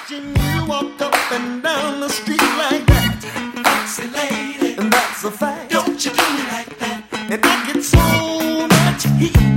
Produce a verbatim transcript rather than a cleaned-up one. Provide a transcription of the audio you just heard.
watching you walk up and down the street like that. Foxy lady, and that's a fact. Don't you do me like that. And I get so much heat